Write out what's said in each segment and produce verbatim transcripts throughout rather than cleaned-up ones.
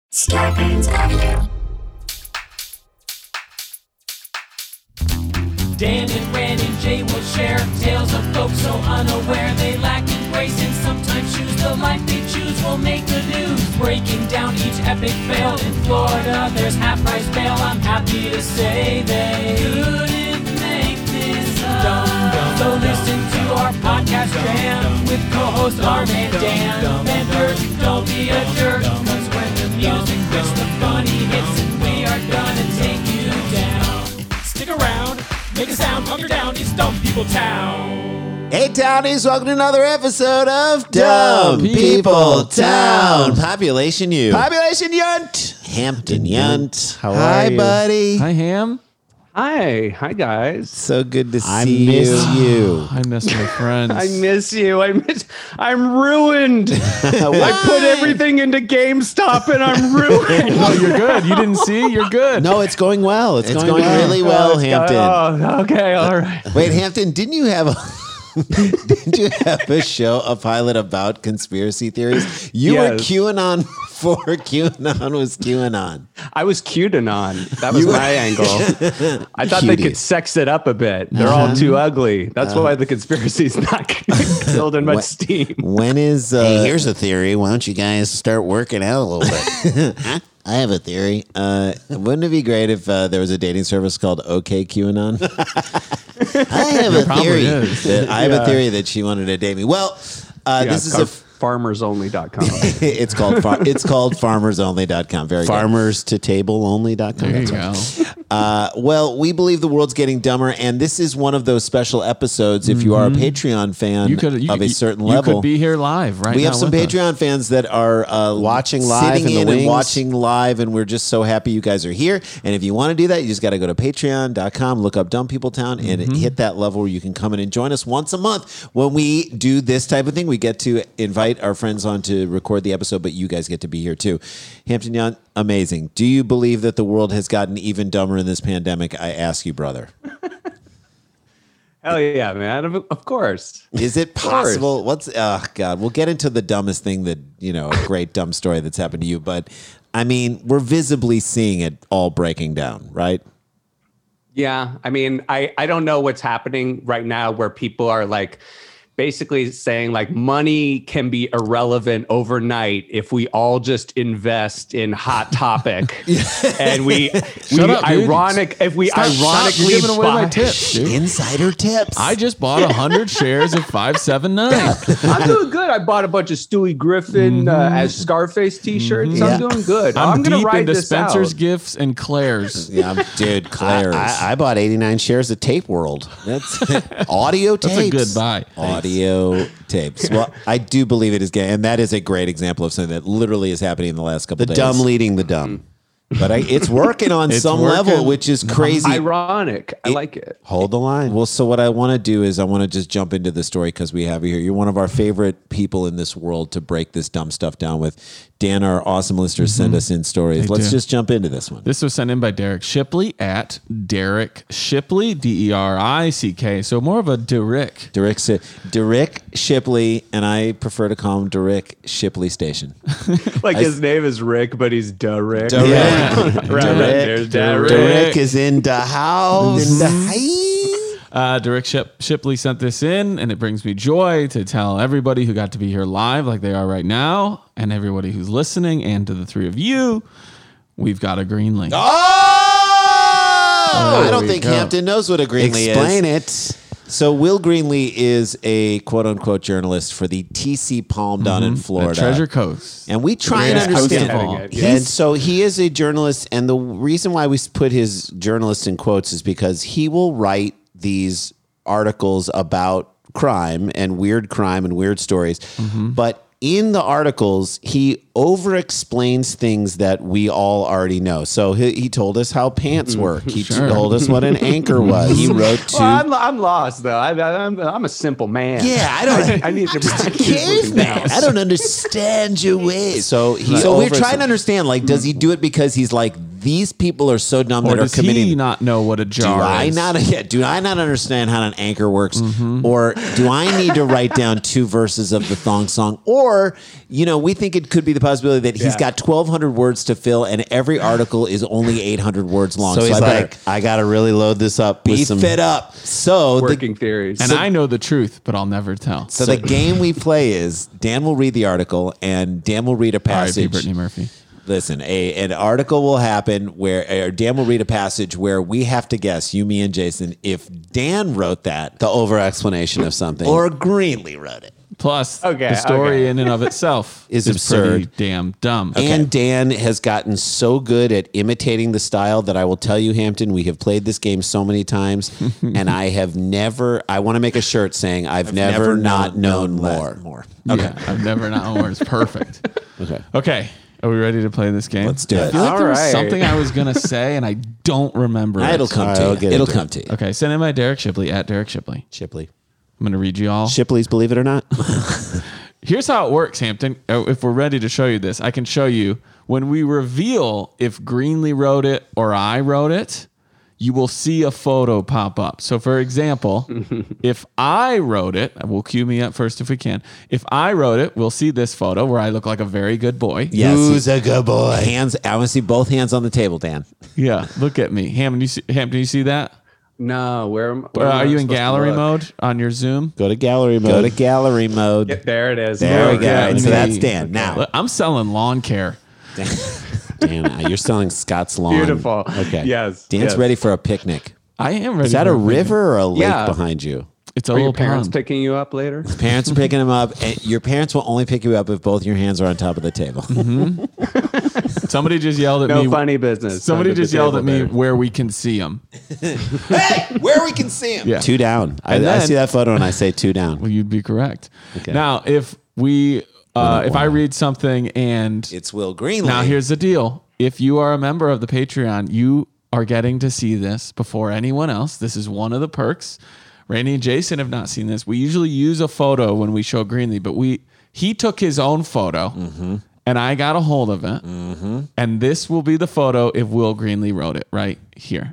Scarpins Avenue. Dan and Ran and Jay will share tales of folks so unaware they lack in grace and sometimes choose the life they choose will make the news. Breaking down each epic fail in Florida, there's half price bail. I'm happy to say they couldn't make this up. So listen to our podcast jam with co-host Arm and Dan. Bender, don't be a jerk, cause when the music hits, the funny hits, and we are gonna take you down. Stick around. Make a sound, hunker down, it's Dumb People Town. Hey, Townies, welcome to another episode of Dumb, Dumb People Town. Population U. Population Yunt. Hampton Yunt. How Hi, are you? buddy. Hi, Ham. Hi. Hi, guys. So good to I see miss you. you. I miss my friends. I miss you. I miss. I'm ruined. I put everything into GameStop and I'm ruined. No, you're good. You didn't see? You're good. No, it's going well. It's, It's going, going well. really well, Oh, it's Hampton. got- oh, okay. All right. Wait, Hampton, didn't you have a... Didn't you have a show, a pilot about conspiracy theories? You Yes. were QAnon before QAnon was QAnon. I was QAnon. That was my angle. I thought they Cuties. could sex it up a bit. They're all too ugly. That's why the conspiracy's not building much What- steam. When is... Uh, Hey, here's a theory. Why don't you guys start working out a little bit? Huh? I have a theory. Uh, wouldn't it be great if uh, there was a dating service called OK QAnon? I have a probably theory. is. That, I have Yeah. a theory that she wanted to date me. Well, uh, Yeah, this is car- a. F- farmers only dot com. it's called far- it's called farmers only dot com. Very Farmers to table only dot com. There you That's go. right. Uh, well, we believe the world's getting dumber, and this is one of those special episodes. If you are a Patreon fan You could you, of a you- certain you level, could be here live right we now have some with us. Patreon fans that are uh, Watching live sitting in the in and wings. watching live, and we're just so happy you guys are here. And if you want to do that, you just got to go to patreon dot com, look up Dumb People Town, and Mm-hmm. hit that level where you can come in and join us once a month when we do this type of thing. We get to invite our friends on to record the episode, but you guys get to be here too. Hampton Yount, amazing. Do you believe that the world has gotten even dumber in this pandemic? I ask you, brother. Hell yeah, man. Of, of course. Is it possible? What's oh god, we'll get into the dumbest thing that, you know, a great dumb story that's happened to you, but I mean, we're visibly seeing it all breaking down, right? Yeah, I mean, I, I don't know what's happening right now where people are like basically saying like money can be irrelevant overnight if we all just invest in Hot Topic and we we Shut up, dude. ironic if we Stop, stop. ironically You're giving away buy, my tips, dude. Insider tips. I just bought one hundred shares of five seven nine. I'm doing good. I bought a bunch of Stewie Griffin uh, as Scarface t-shirts. Yeah. I'm doing good. I'm, I'm, gonna deep ride into this Spencer's out. gifts and Claire's. yeah, I'm- dude, Claire's. I, I bought eighty-nine shares of Tape World. That's audio tapes. That's a good buy. Audio tapes. Well, I do believe it is gay, and that is a great example of something that literally is happening in the last couple The days. dumb leading the dumb. But I, it's working on It's some working. level, which is crazy. Ironic. I like it. Hold the line. Well, so what I want to do is I want to just jump into the story because we have you here. You're one of our favorite people in this world to break this dumb stuff down with. Dan, our awesome listeners, send us in stories. They Let's do. just jump into this one. This was sent in by Derek Shipley at Derek Shipley, D E R I C K. So more of a Derek. Derek, Si- Derek Shipley, and I prefer to call him Derek Shipley Station. Like his name is Rick, but he's Derek. Derek. right, right. There's Derek. Derek. Rick is in the house. Uh, Derek Ship- Shipley sent this in, and it brings me joy to tell everybody who got to be here live, like they are right now, and everybody who's listening, and to the three of you, we've got a green link. Oh! I don't we think go. Hampton knows what a Greenlee Explain is. it. So Will Greenlee is a quote-unquote journalist for the T C Palm down in At Florida. Treasure Coast. And we try and Greatest coast understand. of all. Heading it, He's, yeah. And so he is a journalist, and the reason why we put his journalist in quotes is because he will write these articles about crime and weird crime and weird stories. But in the articles, he over explains things that we all already know. So he, he told us how pants work. He Sure. told us what an anchor was. He wrote two. Well, I'm, I'm lost though. I, I'm, I'm a simple man. Yeah, I don't. I need to. Caveman. I don't understand your ways. So he so we're over- trying to understand. Like, does he do it because he's like these people are so dumb Or that are does committing. he not know what a do jar I is? not? Yeah, do I not understand how an anchor works, Mm-hmm. or do I need to write down two verses of the thong song? Or, you know, we think it could be the possibility that he's Yeah. got twelve hundred words to fill, and every article is only eight hundred words long. So he's I like, better I got to really load this up with beef some. it up. So the Working theories. And I know the truth, but I'll never tell. so the game we play is Dan will read the article, and Dan will read a R I P passage. Brittany Murphy. Listen, a an article will happen where or Dan will read a passage where we have to guess, you, me, and Jason, if Dan wrote that The over explanation of something. or Greenlee wrote it. Plus, Okay, the story okay. in and of itself Is pretty absurd. damn dumb. And Dan has gotten so good at imitating the style that I will tell you, Hampton, we have played this game so many times, and I have never. I want to make a shirt saying I've, never, not known, more. more. Yeah, I've never not known where it's perfect. Okay. Okay. Are we ready to play this game? Let's do I it. feel like All there was right. something I was gonna say and I don't remember. It'll it. come All to right, you. I'll get It'll into come it. to you. Okay, send in my Derek Shipley at Derek Shipley. Shipley. I'm gonna read you all. Shipley's Believe It or Not. Here's how it works, Hampton. Uh, If we're ready to show you this, I can show you when we reveal if Greenlee wrote it or I wrote it. You will see a photo pop up. So, for example, if I wrote it, we'll cue me up first if we can. If I wrote it, we'll see this photo where I look like a very good boy. Yes. Who's a good boy? Hands. I want to see both hands on the table, Dan. Yeah, look at me, Hampton. You see, Hampton, you see that? no, where, am- Uh, where am I are you in supposed to gallery look? mode on your Zoom? Go to gallery mode. Go to gallery mode. Yeah, there it is. There we Look go. at All right, so me. that's Dan. Now, Look, I'm selling lawn care. Dan, you're selling Scott's lawn. Beautiful. Okay. Yes. Dan's yes. ready for a picnic. I am ready. Is that for a picnic. river or a lake Yeah. behind you? It's a Are little your parents pond. picking you up later? Parents are picking him up, and your parents will only pick you up if both your hands are on top of the table. Somebody just yelled at No me. funny business. Somebody under the just yelled at table me there. where we can see them. Hey, where we can see him. Yeah. Two down. I, And I then- see that photo and I say two down. Well, you'd be correct. Okay. Now, if we, uh, if I read something and It's Will Greenlee. now here's the deal: if you are a member of the Patreon, you are getting to see this before anyone else. This is one of the perks. Randy and Jason have not seen this. We usually use a photo when we show Greenlee, but we he took his own photo, Mm-hmm. and I got a hold of it. And this will be the photo if Will Greenlee wrote it right here.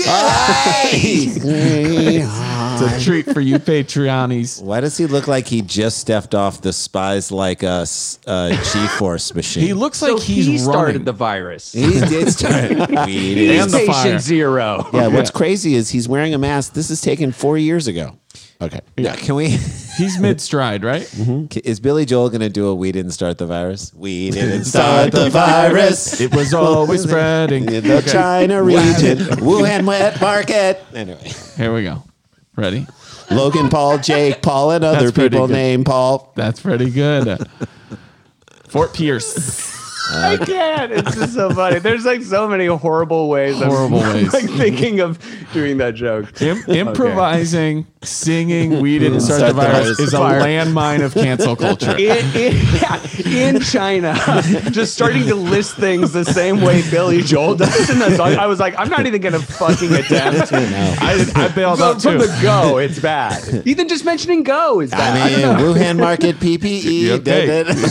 It's a treat for you Patreonies. Why does he look like he just stepped off the Spies Like Us uh, G-Force machine? He looks So like he's he started running. the virus. He did start. We did. And the fire. Patient zero. Yeah, what's crazy is he's wearing a mask. This is taken four years ago. Okay. Yeah, can we? He's mid stride, right? Is Billy Joel going to do a "We Didn't Start the Virus"? We didn't start the virus. It was always spreading. In the Okay, China region, Wuhan wet market. Anyway, here we go. Ready? Logan Paul, Jake Paul, and other That's pretty people good. named Paul. That's pretty good. Fort Pierce. I can't. It's just so funny. There's like so many horrible ways. Horrible of, ways. Like thinking of doing that joke. Im- improvising, singing, we didn't start, Start the the virus virus. is a Fire. landmine of cancel culture. In, in, yeah, in China, just starting to list things the same way Billy Joel does in the song. I was like, I'm not even gonna fucking attempt. I, I bailed From, out from too. the go, it's bad. Even just mentioning go is bad. I mean, Wuhan market P P E. You okay? da-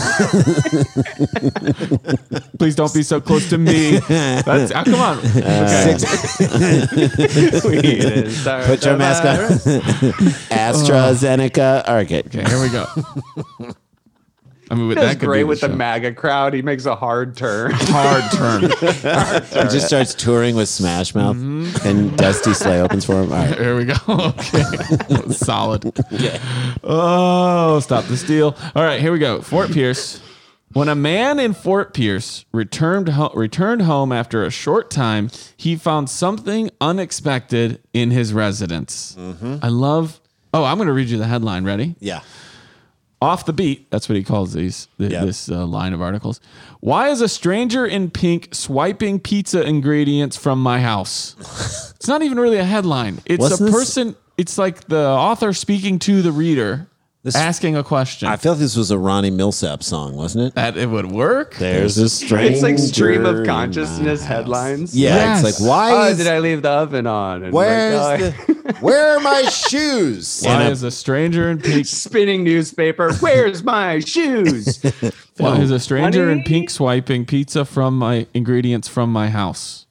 da- Please don't be so close to me. That's, ah, come on. Okay. We didn't start Put your the mask virus. on. AstraZeneca. Okay. Okay, here we go. I mean, with That's that could great be with the show. MAGA crowd. He makes a hard turn. hard turn. He just starts touring with Smash Mouth, Mm-hmm. and Dusty Slay opens for him. All right. Here we go. Okay. That was solid. Oh, stop the steal. All right, here we go. Fort Pierce. When a man in Fort Pierce returned ho- returned home after a short time, he found something unexpected in his residence. I love. Oh, I'm going to read you the headline. Ready? Yeah. Off the beat. That's what he calls these. th- Yep. This uh, line of articles. Why is a stranger in pink swiping pizza ingredients from my house? It's not even really a headline. It's Wasn't a this- person. It's like the author speaking to the reader, This- asking a question. I felt this was a Ronnie Millsap song, wasn't it? that it would work. There's a stranger. It's like stream in of my consciousness house. headlines. Yeah. Yes. It's like, why Oh, is did I leave the oven on? And where's like, oh, the where are my shoes? Why And a- is a stranger in pink? spinning newspaper? Where's my shoes? Why is a stranger in honey? pink swiping pizza from my ingredients from my house?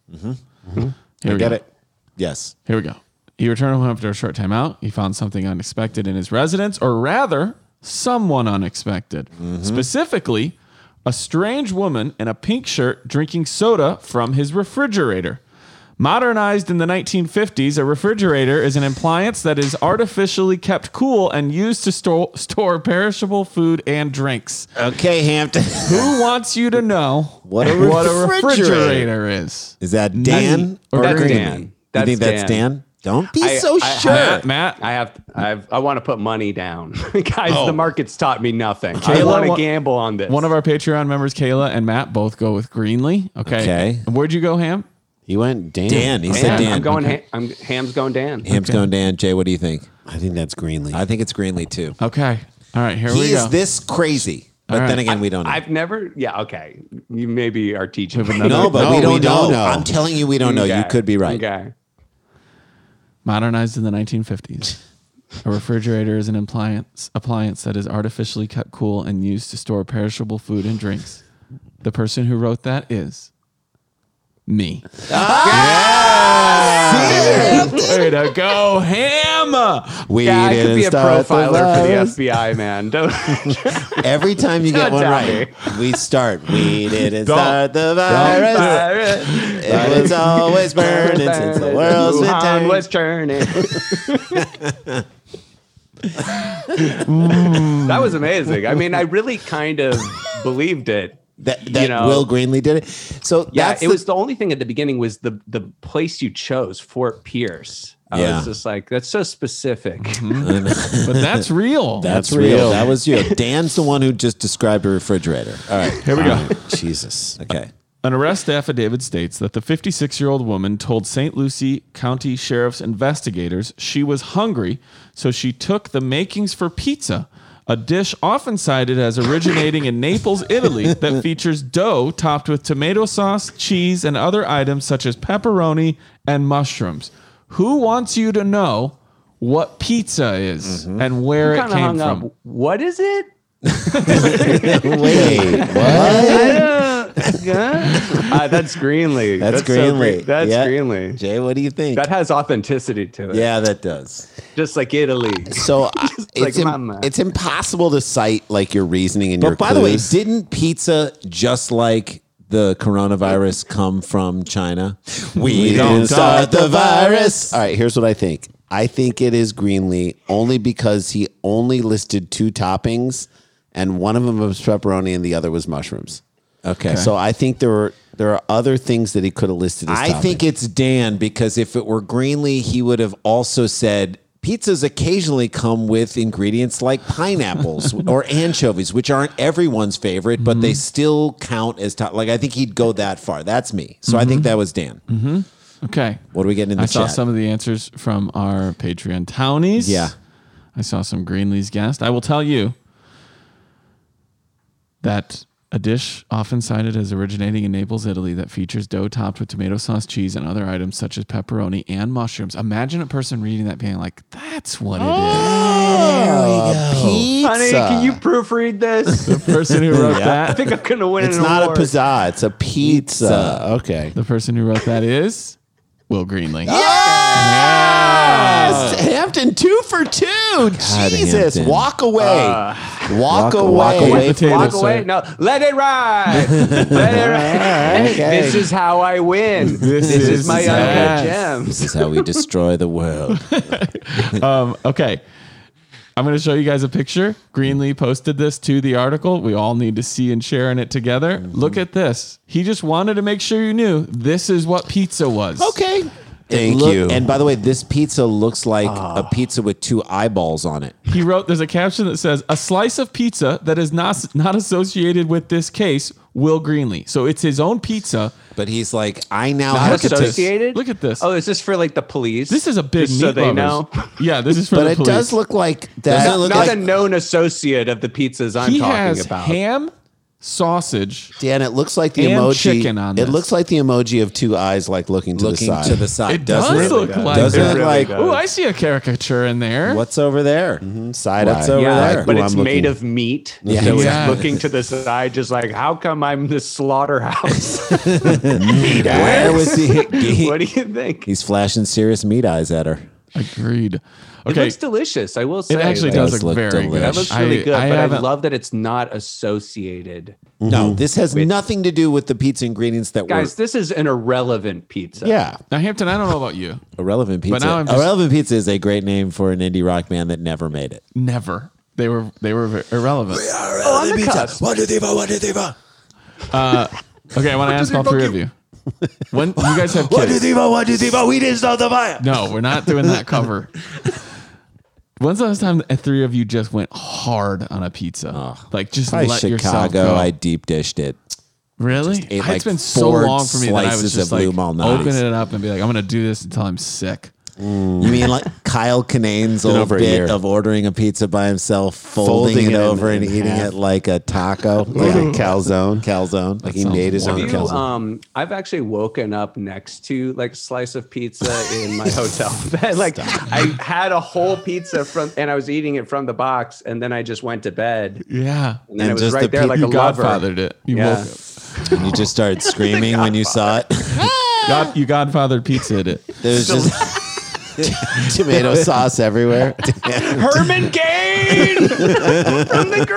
Here I we get go. it. Yes. Here we go. He returned home after a short time out. He found something unexpected in his residence, or rather, someone unexpected. Specifically, a strange woman in a pink shirt drinking soda from his refrigerator. Modernized in the nineteen fifties, a refrigerator is an appliance that is artificially kept cool and used to store, store perishable food and drinks. Okay, Hampton. Who wants you to know What a what a refrigerator refrigerator is? Is that Dan or That's Greenlee? Dan. You That's think that's Dan. Dan? Don't be I- so I- sure. Matt, Matt, I have, I have, I want to put money down, guys. Oh. The market's taught me nothing. I Kayla, want to one- gamble on this. one of our Patreon members, Kayla and Matt, both go with Greenlee. Okay. Okay. And where'd you go, Ham? He went Dan. Dan. He Dan, said Dan. I'm going. Okay. Ha- I'm Ham's going Dan. Ham's going Dan. Jay, what do you think? I think that's Greenlee. I think it's Greenlee too. Okay. All right. Here He we go. is this crazy, but All right. then again, we don't know. I've never. Yeah. Okay. You maybe are teaching. We have me. another- no, but No, we don't we know. don't know. I'm telling you, we don't know. You Okay. could be right. Okay. Modernized in the nineteen fifties. A refrigerator is an appliance appliance that is artificially kept cool and used to store perishable food and drinks. The person who wrote that is me. Way to go, Ham! We Yeah, I could didn't be a start the profiler for the virus. F B I, man. Don't. Every time you get Don't one tell right, we start. We didn't Don't. start the virus. It was always burning since the world's been Wuhan turning. was turning. That was amazing. I mean, I really kind of believed it. That, that You know. Will Greenlee did it. So Yeah, that's it the- was the only thing at the beginning was the the place you chose, Fort Pierce. I Yeah. was just like, that's so specific. But that's real. That's That's real. real. That was you. Dan's the one who just described a refrigerator. All right. Here we go. Jesus. Okay. An arrest affidavit states that the fifty-six-year-old woman told Saint Lucie County Sheriff's investigators she was hungry, so she took the makings for pizza, a dish often cited as originating in Naples, Italy, that features dough topped with tomato sauce, cheese, and other items such as pepperoni and mushrooms. Who wants you to know what pizza is and where it Kind of came hung from? up. What is it? Wait, what? Uh, that's Greenlee. That's, so Greenlee. great. That's Yeah. Greenlee. Jay, what do you think? That has authenticity to it. yeah, that does. Just like Italy. So uh, it's like im- mama. it's impossible to cite like your reasoning and your But by the way, clues. didn't pizza just like the coronavirus come from China? We didn't start the virus. All right, here's what I think. I think it is Greenlee only because he only listed two toppings, and one of them was pepperoni and the other was mushrooms. Okay. So I think there were there are other things that he could have listed as I think toppings. it's Dan because if it were Greenlee, he would have also said pizzas occasionally come with ingredients like pineapples or anchovies, which aren't everyone's favorite, but they still count as top. Like I think he'd go that far. That's me. So I think that was Dan. Okay. What are we getting in the I saw chat? some of the answers from our Patreon townies. Yeah. I saw some Greenlee's guest. I will tell you that a dish often cited as originating in Naples, Italy, that features dough topped with tomato sauce, cheese, and other items such as pepperoni and mushrooms. Imagine a person reading that being like, that's what it pizza. Honey, can you proofread this? is. The person who wrote I that, think I'm gonna win It's an not award. a pizza. It's a pizza. Okay. the person who wrote that is Will Greenlee. Yes! Hampton, two for two. Jesus, Hampton. walk away. walk, Walk- away. walk away. Potato, Walk sir. away. No, let it ride. Let it ride. Okay. This is how I win. This, is is my sad. uncut gems. This is how we destroy the world. Um, okay. I'm going to show you guys a picture. Greenlee posted this to the article. We all need to see and share in it together. Look at this. He just wanted to make sure you knew this is what pizza was. Okay. It Thank look- you. And by the way, this pizza looks like a pizza with two eyeballs on it. He wrote, there's a caption that says, a slice of pizza that is not, not associated with this case, Will Greenlee. So it's his own pizza. But he's like, I now Not have to. associated. Look at this. Oh, is this for like the police? This is a big Just meat so they lovers. know. Yeah, this is for but the it police. does look like Doesn't that. it look Not like- a known associate of the pizzas I'm he talking has about. ham, sausage. Dan, it looks like the And emoji. chicken on it this. looks like the emoji of two eyes, like looking to Looking the side. to the side. It doesn't does it? look like Doesn't that. it really like does. Oh, I see a caricature in there. what's over there? Side What's eye. over Yeah, there? but Ooh, it's I'm made looking. of meat. Yeah. So Yeah. it's looking to the side, just like, how come I'm the slaughterhouse? Where was he? he- What do you think? He's flashing serious meat eyes at her. Agreed. It Okay. looks delicious. I will say. It actually Like, does does look look very delicious. good. That looks really I- good, I but I haven't- love that it's not associated. No, this has nothing to do with the pizza ingredients that Guys, were this is an irrelevant pizza. Yeah. Now, Hampton, I don't know about you. irrelevant pizza. now I'm just- Irrelevant pizza is a great name for an indie rock band that never made it. Never. They were they were ve- irrelevant. Oh, on the cusp. What did they want? What did they want? Okay, I want to ask all three of you. When you guys have What did kids? they want? What did they want? We didn't start the fire. No, we're not doing that cover. When's the last time the three of you just went hard on a pizza? Like just Probably let yourself Chicago. go. I deep dished it. Really? ate, it's like, been so four long for me that I was slices just of like Lou Malnati's. open it up and be like, I'm gonna do this until I'm sick. You mean like Kyle Kinane's old over a bit year. of ordering a pizza by himself, folding, Folding it, it in- over and in eating half. it like a taco, Like a calzone. calzone? Like he sounds made his own You, calzone. um, I've actually woken up next to like a slice of pizza in my hotel bed. Like I had a whole pizza from, and I was eating it from the box, and then I just went to bed, Yeah. and then And it was just right the there, pe- like You a lover. godfathered it. You Yeah. woke up. And you just started screaming when you saw it. God, you godfathered pizza it. There's just Tomato sauce everywhere. Herman Cain from the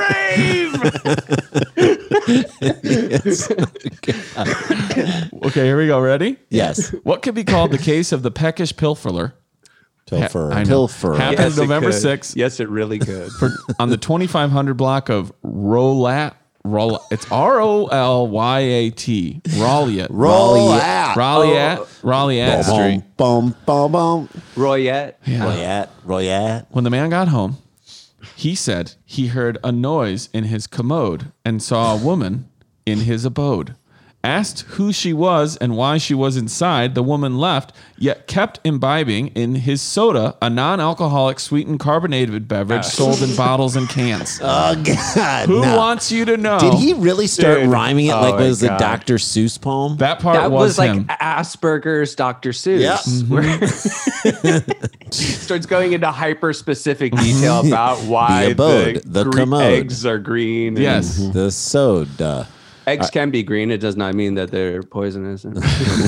grave. Okay, here we go. Ready? yes, What could be called the case of the peckish pilferer? pilfer, I know. pilfer. Happened Yes, it November could. sixth Yes, it really could. for, on the twenty-five hundred block of Rolat. Roll, it's R O L Y A T. Raleigh. Roll Raleigh. out. Raleigh. Raleigh Street. Boom, boom, boom. Royette. Royette, Royette. When the man got home, he said he heard a noise in his commode and saw a woman in his abode. Asked who she was and why she was inside, the woman left, yet kept imbibing in his soda, a non-alcoholic sweetened carbonated beverage sold in bottles and cans. Oh God! Who no. wants you to know? Did he really start Dude. rhyming it Oh like my was a God. Doctor Seuss poem? That part That was, was, like him. Asperger's Doctor Seuss. Yeah. Where starts going into hyper specific detail about why The abode, the, the gre- commode. eggs are green. and Yes. The soda. eggs can be green. It does not mean that they're poisonous. okay,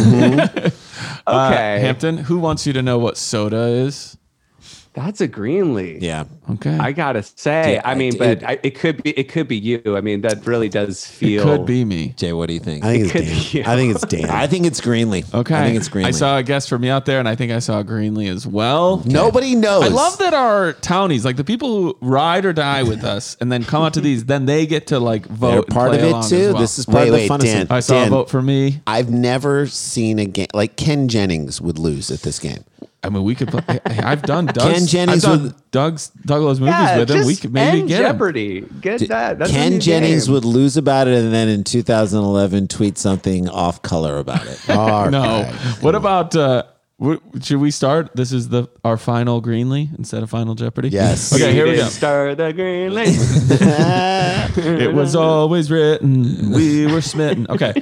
Uh, Hampton, who wants you to know what soda is? that's a Greenlee. Yeah. Okay. I gotta say, Yeah, I mean, dude. but I, it could be, it could be you. I mean, that really does it feel. could be me. Jay, what do you think? I think could it's be Dan. I think it's Dan. I think it's Greenlee. Okay. I think it's Greenlee. I saw a guest from you out there, and I think I saw Greenlee as well. Nobody knows. I love that our townies, like the people who ride or die with us, and then come out to these, then they get to like vote. They're and part play of it along too. as well. This is part Wait, of the wait, fun Dan. of I saw Dan. a vote for me. I've never seen a game like Ken Jennings would lose at this game. I mean, we could. Play, I- I've done Doug's. Ken Jennings I've done would- Doug's Douglas movies Yeah, with him. just We could maybe end get him. Jeopardy. Get that. That's a Ken new Jennings game. would lose about it and then in two thousand eleven tweet something off color about it. All No. right. What about? Uh, wh- should we start? This is the our final Greenlee instead of Final Jeopardy. Yes. Okay, here we go. Start the Greenlee. It was always written. We were smitten. Okay.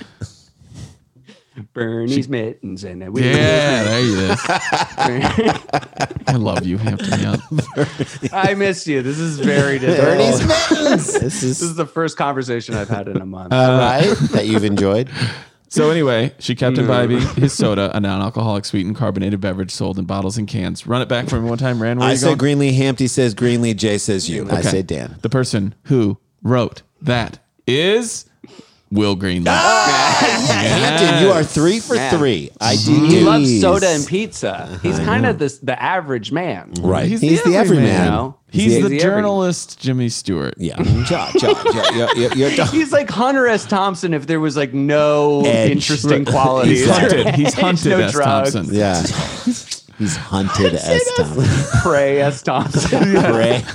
Bernie's mittens and then we. Yeah, there you is. I love you, Hampton Young. I miss you. This is very difficult. Bernie's mittens. This This is is the first conversation I've had in a month. Uh, right that you've enjoyed. So anyway, she kept imbibing his soda, a non-alcoholic sweetened carbonated beverage sold in bottles and cans. Run it back for me one time, Rand. Where I you said going? Greenlee, Hampty says Greenlee, Jay says you. I Okay. say Dan. The person who wrote that is Will Greenlee. Hampton, you are three for Man. three. I do. He you. loves soda and pizza. He's kind of the the average man. Right. He's, He's the everyman. You know? He's, He's the, the every- journalist Jimmy Stewart. Yeah. Ja, ja, ja, ja, ja, ja, ja. He's like Hunter S. Thompson if there was like no Edge. interesting qualities. He's hunted. He's hunted no as drugs. Thompson. Yeah. He's hunted as Tom. Prey S. Thompson. Ray.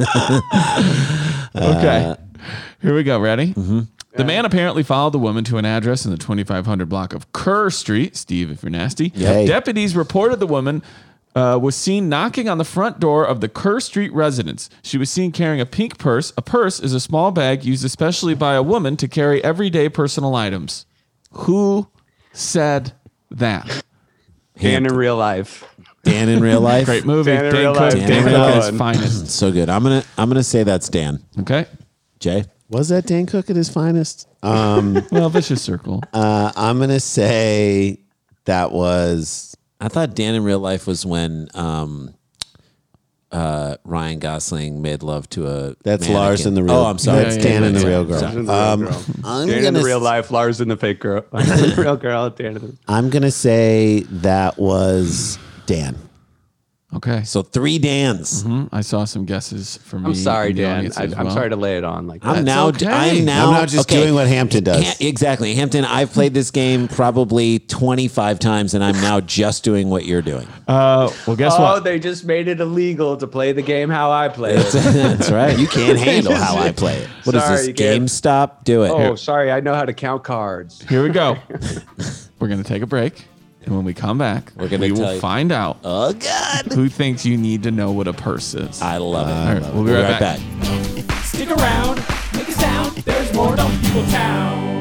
Okay. Here we go. Ready? The man apparently followed the woman to an address in the twenty-five hundred block of Kerr Street. Steve, if you're nasty. Hey. Deputies reported the woman uh, was seen knocking on the front door of the Kerr Street residence. She was seen carrying a pink purse. A purse is a small bag used especially by a woman to carry everyday personal items. Who said that? Dan in real life. Dan in real life. Great movie. Dan in Dan real Cook, life. Dan Dan in Cook real at his life. finest. So good. I'm gonna I'm gonna say that's Dan. Okay. Jay. Was that Dan Cook at his finest? Um, Well, vicious circle. Uh, I'm gonna say that was. I thought Dan in real life was when um, uh, Ryan Gosling made love to a. That's mannequin. Lars in the real. Oh, I'm sorry. That's Yeah, Dan yeah, in yeah, the yeah. real girl. Dan in the Um, real girl. I'm Dan in gonna the real s- life, Lars in the fake girl. Lars in the real girl, Dan in the... I'm gonna say that was Dan. Okay. So three Dans. Hmm, I saw some guesses from I'm sorry, Dan. I, I'm sorry to lay it on like that. I'm now. okay. I'm now. I'm now just doing what Hampton does. Ha- exactly, Hampton. I've played this game probably twenty-five times, and I'm now just doing what you're doing. Uh, well, guess Oh, what? they just made it illegal to play the game how I play it. That's right. You can't handle how I play it. What is Sorry, this? you can't- GameStop? Do it. Oh, sorry. I know how to count cards. Here we go. We're going to take a break. And when we come back, We're gonna we tell will you- find out Oh God! who thinks you need to know what a purse is. I love it. All right, we'll be right, back. Stick around, make a sound. There's more Dumb People Town.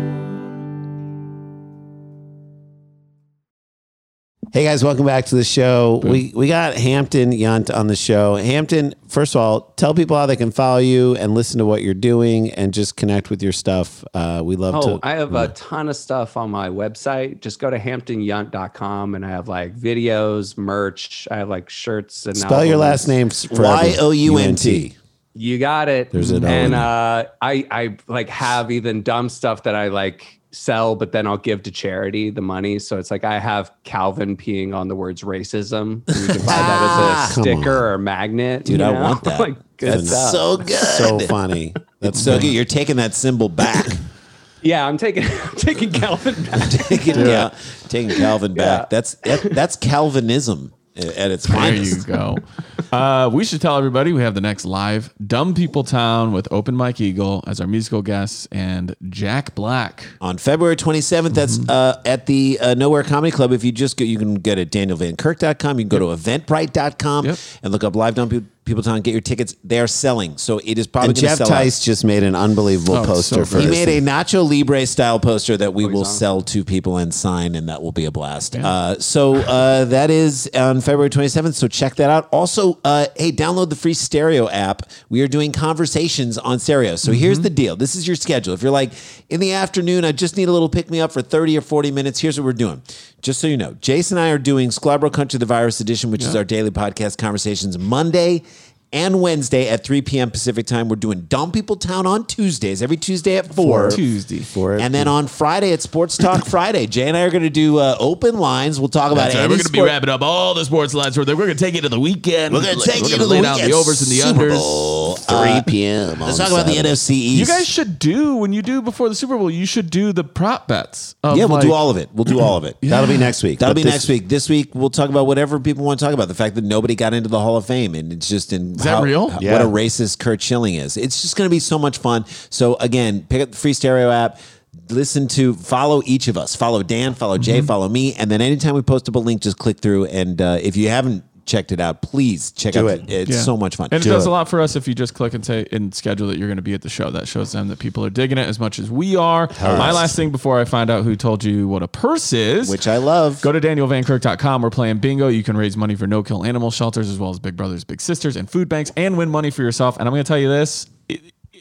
Hey guys, welcome back to the show. We we got Hampton Yount on the show. Hampton, first of all, tell people how they can follow you and listen to what you're doing and just connect with your stuff. Uh, we love Oh, to. I have a ton of stuff on my website. Just go to hampton yunt dot com and I have like videos, merch. I have like shirts and Spell your albums. last name. forever. Y O U N T. You got it. There's an O in and there. uh, I I like have even dumb stuff that I like sell, but then I'll give to charity the money. So it's like I have Calvin peeing on the words racism. And you can buy that as a Come sticker on. or a magnet. Dude, you I know? want that. like good That's stuff. so good. So funny. That's so good. You're taking that symbol back. Yeah, I'm taking I'm taking Calvin back. taking, yeah, taking Calvin back. Yeah. That's that, that's Calvinism at its There finest. you go. Uh, we should tell everybody we have the next live Dumb People Town with Open Mike Eagle as our musical guests and Jack Black. On February twenty-seventh, that's Mm-hmm. uh, at the uh, Nowhere Comedy Club. If you just go, you can go to daniel van kirk dot com. You can go to eventbrite dot com Yep. and look up Live Dumb Pe- People Town. Get your tickets. They are selling. So it is probably And going to Jeff sell Tice out. just made an unbelievable Oh, poster so for good. He us. made a Nacho Libre style poster that we will on. sell to people and sign, and that will be a blast. Uh, so uh, that is on February twenty-seventh. So check that out. Also, uh, hey, download the free Stereo app. We are doing conversations on Stereo. So here's the deal. This is your schedule. If you're like, in the afternoon, I just need a little pick me up for thirty or forty minutes. Here's what we're doing. Just so you know, Jason and I are doing Scarborough Country, the Virus Edition, which is our daily podcast conversations Monday and Wednesday at three p.m. Pacific time. We're doing Dumb People Town on Tuesdays, every Tuesday at four. Tuesday. For And then on Friday at Sports Talk Friday, Jay and I are going to do uh, open lines. We'll talk about That's right. any We're going to be sport- wrapping up all the sports lines. We're going to take you to the weekend. We're going to take you to lay the down weekend. the overs and the Super unders. Bowl, three uh, p.m. Let's on talk about the Saturday. N F C East. You guys should do, when you do before the Super Bowl, you should do the prop bets. Of yeah, we'll like, do all of it. We'll do all of it. That'll be next week. That'll But be this- next week. This week, we'll talk about whatever people want to talk about. The fact that nobody got into the Hall of Fame, and it's just in that real? how- Yeah. what a racist Kurt Schilling is. It's just going to be so much fun. So again, pick up the free Stereo app. Listen to, follow each of us. Follow Dan, follow Jay, Mm-hmm. follow me, and then anytime we post up a link, just click through. And uh, if you haven't checked it out, please check Do out. it. the- It's Yeah. so much fun. And it Do does it. a lot for us if you just click and say and schedule that you're going to be at the show. That shows them that people are digging it as much as we are. My last thing before I find out who told you what a purse is, Which I love. go to daniel van kirk dot com. We're playing bingo. You can raise money for no-kill animal shelters as well as Big Brothers Big Sisters and food banks and win money for yourself. And I'm going to tell you this. It,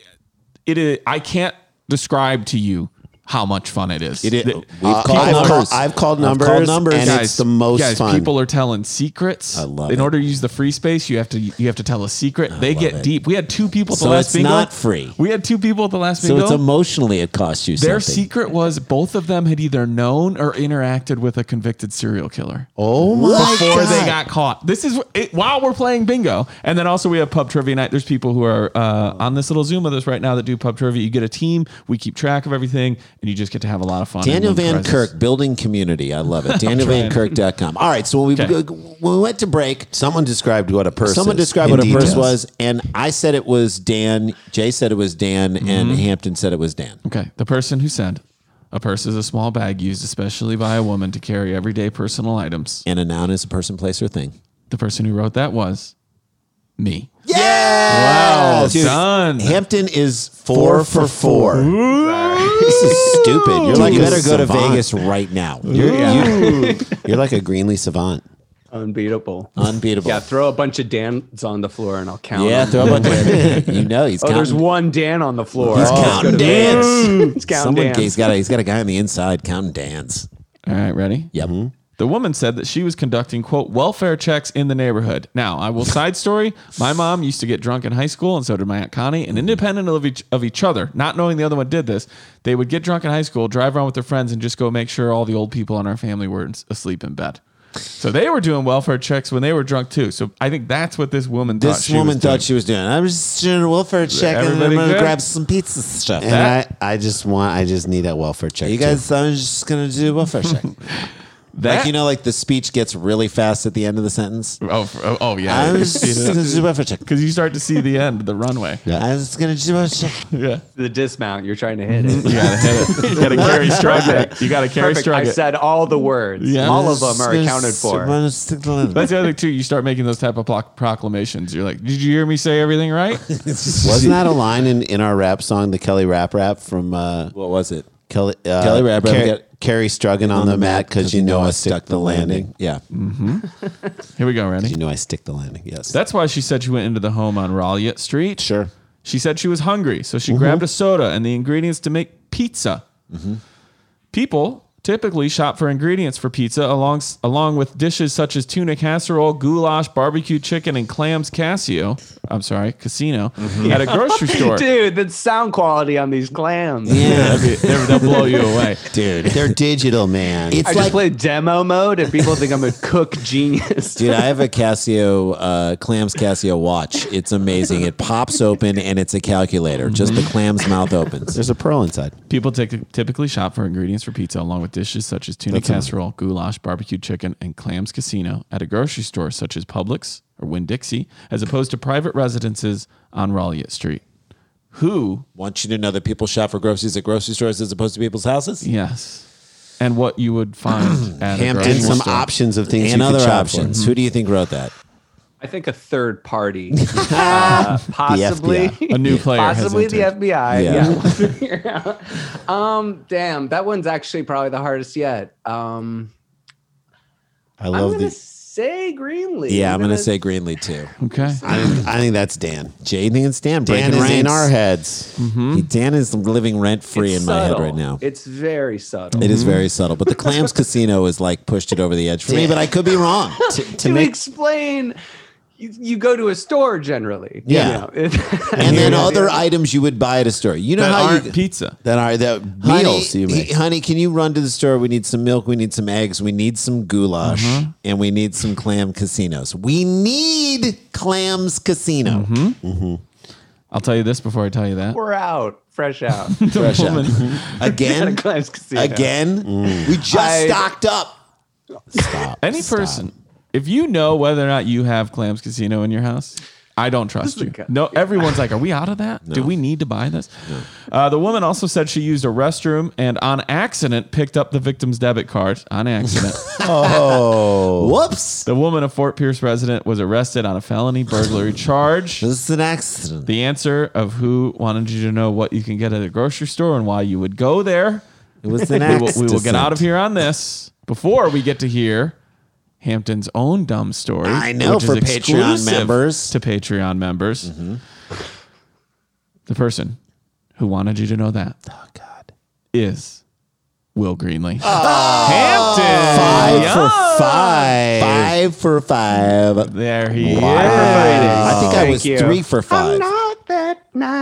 it is, I can't describe to you how much fun it is. It is. The- We've Uh, called I've, numbers. called, I've called I've numbers, called numbers. and Guys, it's the most guys, fun. people are telling secrets. I love In it. order to use the free space, you have to you have to tell a secret. they get it. deep. We had two people at the So last it's bingo. not free. We had two people at the last So bingo. it's emotionally, it costs you Their something. secret was both of them had either known or interacted with a convicted serial killer oh my before God. they got caught. This is it, while we're playing bingo, and then also we have pub trivia night. There's people who are uh, on this little Zoom with us right now that do pub trivia. You get a team. We keep track of everything, and you just get to have a lot of fun. and Daniel win Van prizes. Kirk, building community. I love it. daniel van kirk dot com. All right, so when we, Okay. when we went to break, Someone described what a purse someone is described in what a purse details. was, and I said it was Dan. Jay said it was Dan, and Hampton said it was Dan. Okay, the person who said A purse is a small bag used especially by a woman to carry everyday personal items. And a noun is a person, place, or thing. The person who wrote that was me. Yeah! Wow, done. Hampton is four for four. This is stupid. You're like you a better go to savant. Vegas right now. You're, you, you're like a Greenlee savant. Unbeatable. Unbeatable. Yeah, throw a bunch of Dans on the floor and I'll count. Yeah, them. throw a bunch of You know he's Oh, counting. there's one Dan on the floor. He's Oh, counting let's go to Dan's. Vegas. He's counting Someone, Dan's. he's got a he's got a guy on the inside counting Dan's. All right, ready? Yep. The woman said that she was conducting, quote, welfare checks in the neighborhood. Now, I will side story. My mom used to get drunk in high school, and so did my Aunt Connie. And independent of each, of each other, not knowing the other one did this, they would get drunk in high school, drive around with their friends, and just go make sure all the old people in our family were asleep in bed. So they were doing welfare checks when they were drunk, too. So I think that's what this woman thought This she woman was thought doing. she was doing. I was just doing a welfare check and I'm Everybody gonna good? grab some pizza stuff. And I, I just want, I just need that welfare check. you too. guys, I'm just gonna do a welfare check. That, Like you know, like the speech gets really fast at the end of the sentence. Oh, for- oh, oh, yeah. I'm just gonna do a welfare check. Because you start to see the end, the runway. I'm just gonna do a check. Yeah. The dismount. You're trying to hit it. You gotta hit it. You gotta carry strug it. You gotta carry Perfect. strug I it. said all the words. Yeah. All of them are accounted for. That's the other thing too. You start making those type of pro- proclamations. You're like, "Did you hear me say everything right?" Wasn't that a line in, in our rap song, the Kelly Rap Rap from uh, What was it? Kelly uh, Kelly Rap Rap, Car- get- Carrie Struggan on, the mat because you know I stick the landing. Yeah. Here we go. Ready? You know I stick the landing. Yes. That's why she said she went into the home on Raleigh Street. Sure. She said she was hungry, so she Mm-hmm. grabbed a soda and the ingredients to make pizza. People typically shop for ingredients for pizza along along with dishes such as tuna casserole, goulash, barbecue chicken, and clams Casio. I'm sorry, casino at a grocery store. Dude, the sound quality on these clams. Yeah, that'd be- they'll they'll blow you away. Dude, they're digital, man. It's I like, just play demo mode and people think I'm a cook genius. dude, I have a Casio, uh, clams Casio watch. It's amazing. It pops open and it's a calculator. Just the clam's mouth opens. There's a pearl inside. People tyc- typically shop for ingredients for pizza along with dishes such as tuna casserole, goulash, barbecue chicken, and clams casino at a grocery store such as Publix or Winn-Dixie, as opposed to private residences on Raleigh Street. Who, Want you to know that people shop for groceries at grocery stores as opposed to people's houses? yes, and what you would find at a Hampton grocery And some store. options of things And you could other shop options. for. Who do you think wrote that? I think a third party, uh, possibly A new player has possibly the entered. F B I. Yeah. Yeah, we'll figure it out. Um, damn, that one's actually probably the hardest yet. Um, I I'm love gonna the. say Greenlee. Yeah, I'm going to say Greenlee too. Okay. I think, I think that's Dan. Jay and Stan Dan breaking is in ranks. our heads. He- Dan is living rent free It's in my head subtle. right now. It's very subtle. It is very subtle, but the Clams Casino is like pushed it over the edge for me. But I could be wrong. To, to, to make explain, you, you go to a store generally. Yeah. You know? And then other items you would buy at a store. You know That how aren't you pizza. that are that honey, meals you make. he- honey, can you run to the store? We need some milk. We need some eggs. We need some goulash, and we need some clam casinos. We need clams casino. I'll tell you this before I tell you that. We're out, fresh out. Fresh out. At a again, Clams Casino. again. We just I- stocked up. Stop. Any Stop. person, if you know whether or not you have Clams Casino in your house, I don't trust you. guy. No, everyone's like, are we out of that? Do we need to buy this? Uh, the woman also said she used a restroom and on accident picked up the victim's debit card. On accident. Oh, Whoops! The woman, a Fort Pierce resident, was arrested on a felony burglary charge. This is an accident. The answer of who wanted you to know what you can get at a grocery store and why you would go there. It was an We will, accident. we will get out of here on this before we get to hear Hampton's own dumb story. I know, which is for Patreon exclusive members. To Patreon members. Mm-hmm. The person who wanted you to know that Oh God! is Will Greenlee. Hampton! five Yeah. for five. Five for five. There he is. I think I Thank was you. three for five. not that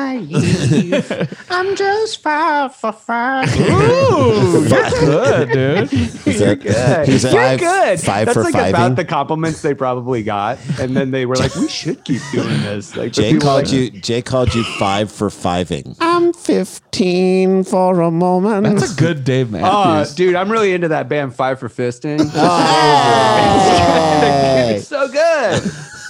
naive. I'm just five for five. Ooh, you're good, dude. You're good. He's You're five, good. Five That's for like fiving. about the compliments they probably got, and then they were like, "We should keep doing this." Like the Jay people called like, you. Jay called you five for fiving. I'm fifteen for a moment. That's a good Dave Oh, Matthews. dude, I'm really into that band Five for Fisting. Hey. It's so good.